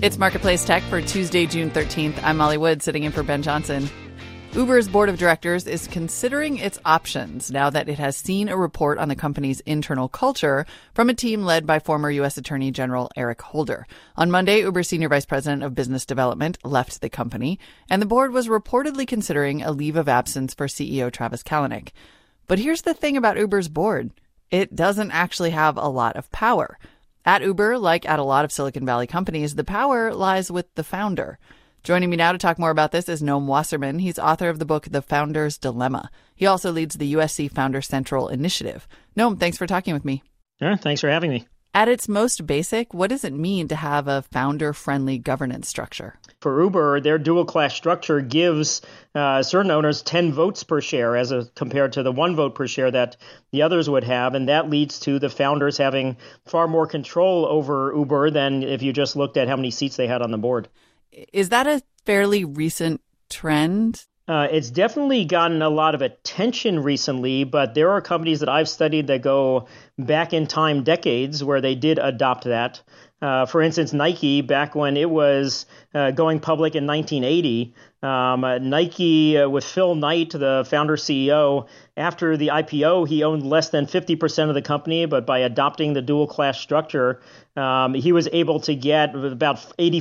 It's Marketplace Tech for Tuesday, June 13th. I'm Molly Wood, sitting in for Ben Johnson. Uber's board of directors is considering its options now that it has seen a report on the company's internal culture from a team led by former U.S. Attorney General Eric Holder. On Monday, Uber's senior vice president of business development left the company, and the board was reportedly considering a leave of absence for CEO Travis Kalanick. But here's the thing about Uber's board. It doesn't actually have a lot of power. At Uber, like at a lot of Silicon Valley companies, the power lies with the founder. Joining me now to talk more about this is Noam Wasserman. He's author of the book, The Founder's Dilemma. He also leads the USC Founder Central Initiative. Noam, thanks for talking with me. Yeah, thanks for having me. At its most basic, what does it mean to have a founder-friendly governance structure? For Uber, their dual-class structure gives certain owners 10 votes per share compared to the 1 vote per share that the others would have. And that leads to the founders having far more control over Uber than if you just looked at how many seats they had on the board. Is that a fairly recent trend? It's definitely gotten a lot of attention recently, but there are companies that I've studied that go back in time decades where they did adopt that. For instance, Nike, back when it was going public in 1980, Nike with Phil Knight, the founder CEO, after the IPO, he owned less than 50% of the company, but by adopting the dual class structure, he was able to get about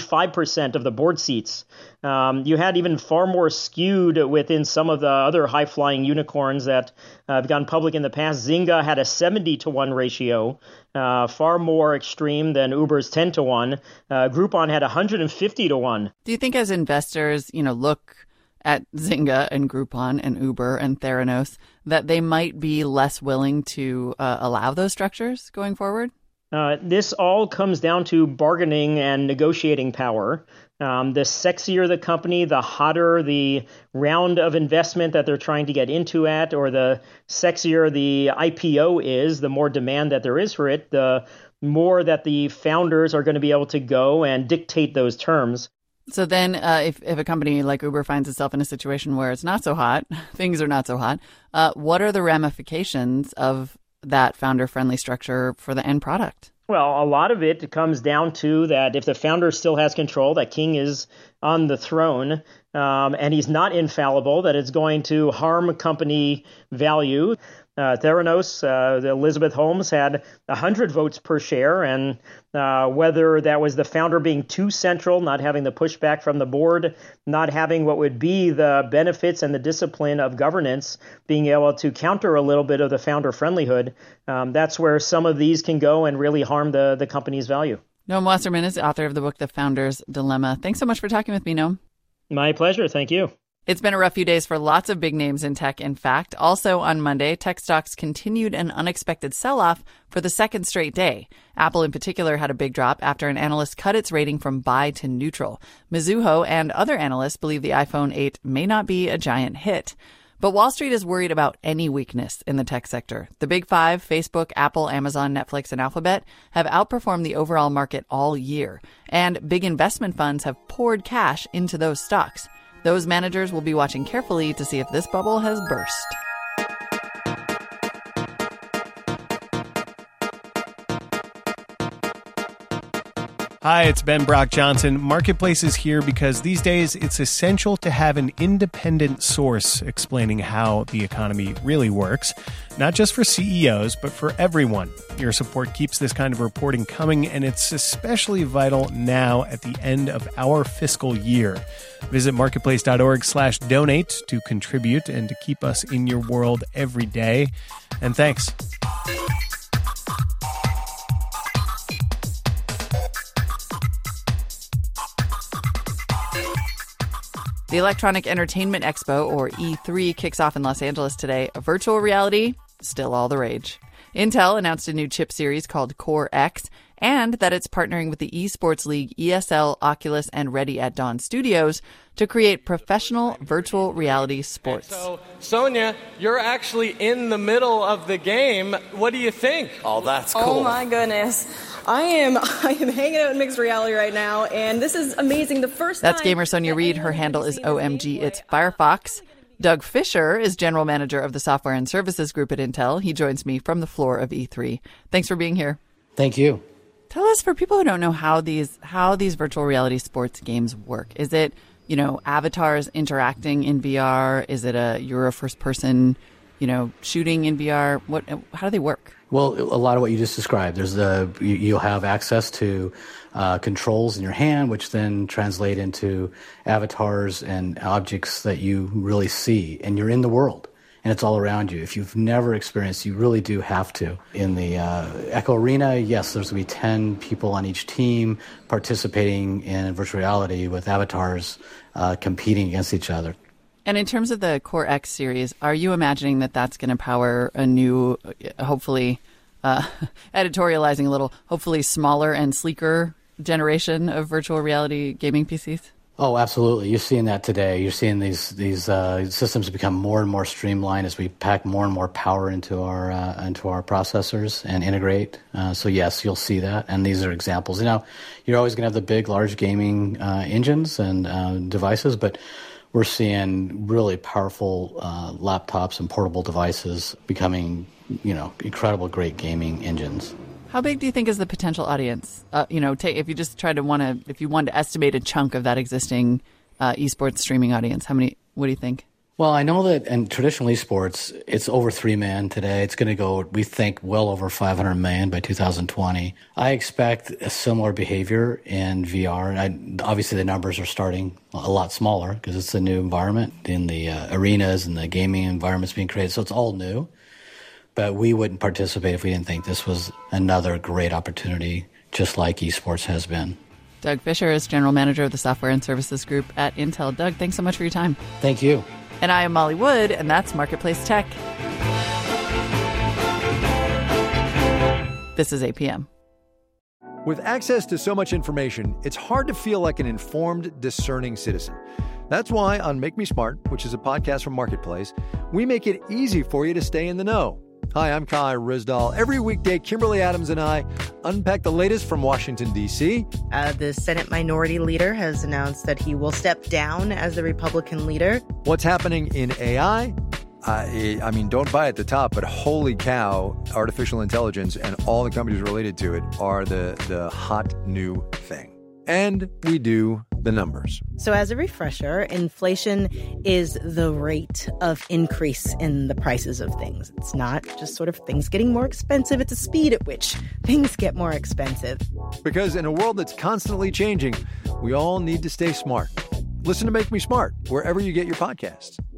85% of the board seats. You had even far more skewed within some of the other high-flying unicorns that have gone public in the past. Zynga had a 70-to-1 ratio, far more extreme than Uber's 10-to-1. Groupon had 150-to-1. Do you think as investors, look at Zynga and Groupon and Uber and Theranos, that they might be less willing to allow those structures going forward? This all comes down to bargaining and negotiating power. The sexier the company, the hotter the round of investment that they're trying to get into at, or the sexier the IPO is, the more demand that there is for it, the more that the founders are going to be able to go and dictate those terms. So then if a company like Uber finds itself in a situation where it's not so hot, things are not so hot, what are the ramifications of that founder-friendly structure for the end product? Well, a lot of it comes down to that if the founder still has control, that king is on the throne, and he's not infallible, that it's going to harm company value. Theranos, Elizabeth Holmes, had 100 votes per share, and whether that was the founder being too central, not having the pushback from the board, not having what would be the benefits and the discipline of governance, being able to counter a little bit of the founder friendlyhood, that's where some of these can go and really harm the company's value. Noam Wasserman is the author of the book, The Founder's Dilemma. Thanks so much for talking with me, Noam. My pleasure. Thank you. It's been a rough few days for lots of big names in tech, in fact. Also on Monday, tech stocks continued an unexpected sell-off for the second straight day. Apple in particular had a big drop after an analyst cut its rating from buy to neutral. Mizuho and other analysts believe the iPhone 8 may not be a giant hit. But Wall Street is worried about any weakness in the tech sector. The big five, Facebook, Apple, Amazon, Netflix, and Alphabet, have outperformed the overall market all year. And big investment funds have poured cash into those stocks. Those managers will be watching carefully to see if this bubble has burst. Hi, it's Ben Brock Johnson. Marketplace is here because these days it's essential to have an independent source explaining how the economy really works, not just for CEOs, but for everyone. Your support keeps this kind of reporting coming, and it's especially vital now at the end of our fiscal year. Visit marketplace.org/donate to contribute and to keep us in your world every day. And thanks. The Electronic Entertainment Expo, or E3, kicks off in Los Angeles today. Virtual reality, still all the rage. Intel announced a new chip series called Core X, and that it's partnering with the esports league ESL, Oculus, and Ready at Dawn Studios to create professional virtual reality sports. So, Sonia, you're actually in the middle of the game. What do you think? Oh, that's cool. Oh, my goodness. I am hanging out in mixed reality right now, and this is amazing. That's gamer Sonia Reed. Her handle is OMG It's Firefox. Doug Fisher is general manager of the Software and Services Group at Intel. He joins me from the floor of E3. Thanks for being here. Thank you. Tell us, for people who don't know, how these virtual reality sports games work. Is it, avatars interacting in VR? Is it you're a first person, shooting in VR? How do they work? Well, a lot of what you just described. You'll have access to controls in your hand, which then translate into avatars and objects that you really see, and you're in the world. And it's all around you. If you've never experienced, you really do have to. In the Echo Arena, yes, there's going to be 10 people on each team participating in virtual reality with avatars competing against each other. And in terms of the Core X series, are you imagining that that's going to power a new, hopefully, editorializing a little, hopefully smaller and sleeker generation of virtual reality gaming PCs? Oh, absolutely. You're seeing that today. You're seeing these systems become more and more streamlined as we pack more and more power into our processors and integrate. So yes, you'll see that. And these are examples. You're always going to have the big, large gaming engines and devices, but we're seeing really powerful laptops and portable devices becoming, incredible, great gaming engines. How big do you think is the potential audience? If you just if you wanted to estimate a chunk of that existing esports streaming audience, what do you think? Well, I know that in traditional esports, it's over 3 million today. It's going to go, we think, well over 500 million by 2020. I expect a similar behavior in VR. Obviously, the numbers are starting a lot smaller because it's a new environment in the arenas and the gaming environments being created. So it's all new. But we wouldn't participate if we didn't think this was another great opportunity, just like esports has been. Doug Fisher is General Manager of the Software and Services Group at Intel. Doug, thanks so much for your time. Thank you. And I am Molly Wood, and that's Marketplace Tech. This is APM. With access to so much information, it's hard to feel like an informed, discerning citizen. That's why on Make Me Smart, which is a podcast from Marketplace, we make it easy for you to stay in the know. Hi, I'm Kai Rizdal. Every weekday, Kimberly Adams and I unpack the latest from Washington, D.C. The Senate Minority Leader has announced that he will step down as the Republican leader. What's happening in AI? I mean, don't buy at the top, but holy cow, artificial intelligence and all the companies related to it are the hot new thing. And we do the numbers. So as a refresher, inflation is the rate of increase in the prices of things. It's not just sort of things getting more expensive. It's a speed at which things get more expensive. Because in a world that's constantly changing, we all need to stay smart. Listen to Make Me Smart wherever you get your podcasts.